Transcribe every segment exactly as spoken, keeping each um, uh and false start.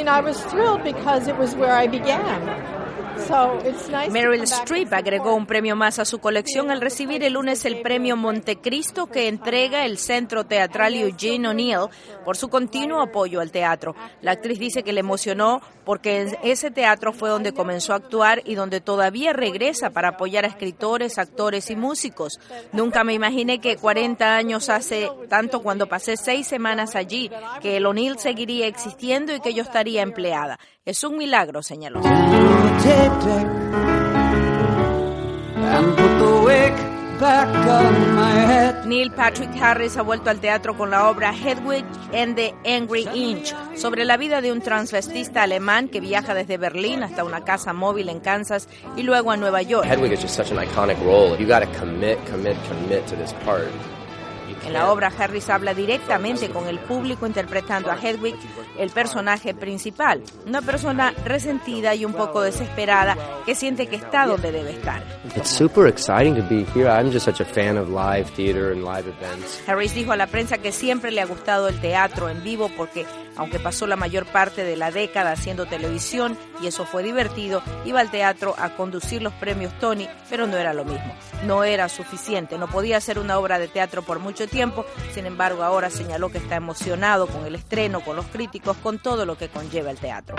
mean, I was thrilled because it was where I began. So it's nice. Meryl Streep agregó un premio más a su colección al recibir el lunes el premio Montecristo que entrega el Centro Teatral Eugene O'Neill por su continuo apoyo al teatro. La actriz dice que le emocionó porque en ese teatro fue donde comenzó a actuar y donde todavía regresa para apoyar a escritores, actores y músicos. Nunca me imaginé que cuarenta años hace tanto cuando pasé seis semanas allí, que el O'Neill seguiría existiendo y que yo estaría empleada. Es un milagro, señaló. Neil Patrick Harris ha vuelto al teatro con la obra Hedwig and the Angry Inch, sobre la vida de un transvestista alemán que viaja desde Berlín hasta una casa móvil en Kansas y luego a Nueva York. Hedwig is just such an iconic role. You got to commit, commit, commit to this part. En la obra, Harris habla directamente con el público interpretando a Hedwig, el personaje principal, una persona resentida y un poco desesperada que siente que está donde debe estar. It's super exciting to be here. I'm just such a fan of live theater and live events. Harris dijo a la prensa que siempre le ha gustado el teatro en vivo porque, aunque pasó la mayor parte de la década haciendo televisión y eso fue divertido, iba al teatro a conducir los premios Tony, pero no era lo mismo. No era suficiente, no podía hacer una obra de teatro por mucho tiempo. Sin embargo, ahora señaló que está emocionado con el estreno, con los críticos, con todo lo que conlleva el teatro.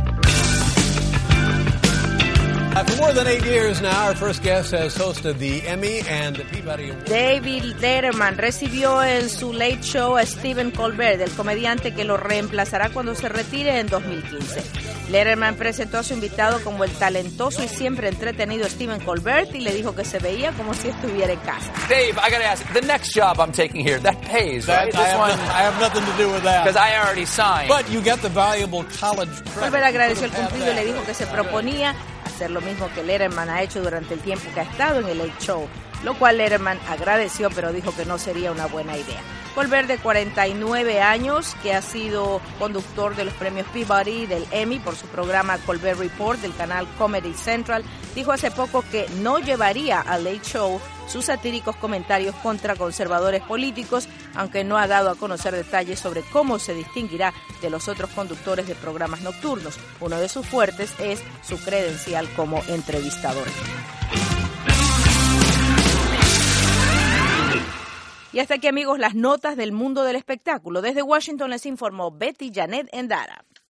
For more than eight years now, our first guest has hosted the Emmy and the Peabody Awards. David Letterman recibió en su Late Show a Stephen Colbert, el comediante que lo reemplazará cuando se retire en dos mil quince. Letterman presentó a su invitado como el talentoso y siempre entretenido Stephen Colbert y le dijo que se veía como si estuviera en casa. Dave, I gotta ask, the next job I'm taking here, that pays, That, right? I, This have one, nothing, I have nothing to do with that. because I already signed. But you get the valuable college credit. Colbert agradeció el cumplido y le dijo que se proponía hacer lo mismo que Letterman ha hecho durante el tiempo que ha estado en el Late Show, lo cual Letterman agradeció, pero dijo que no sería una buena idea. Colbert, de cuarenta y nueve años, que ha sido conductor de los premios Peabody y del Emmy por su programa Colbert Report del canal Comedy Central, dijo hace poco que no llevaría al Late Show sus satíricos comentarios contra conservadores políticos, aunque no ha dado a conocer detalles sobre cómo se distinguirá de los otros conductores de programas nocturnos. Uno de sus fuertes es su credencial como entrevistador. Y hasta aquí, amigos, las notas del mundo del espectáculo. Desde Washington les informó Betty Janet Endara.